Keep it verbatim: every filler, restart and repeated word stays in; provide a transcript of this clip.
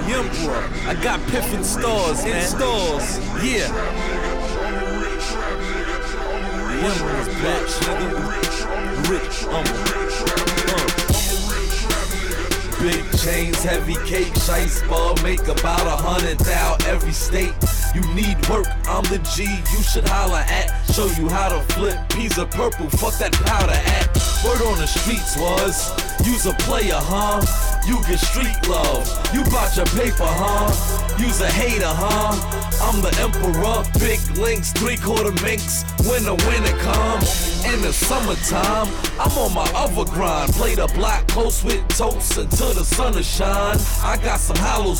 Emperor. I got Piff in stores, man. In stores, yeah. The Emperor's back, nigga. Rich, humble. Uh. Big chains, heavy cake, shice ball, make about a hundred thou every state. You need work, I'm the G, you should holler at. Show you how to flip peas of purple, fuck that powder at. Word on the streets was, you's a player, huh? You get street love, you bout your paper, huh? You's a hater, huh? I'm the emperor, big links, three-quarter minks. When the winter come, in the summertime, I'm on my other grind. Play the block close with toast until the sun is shine. I got some hollows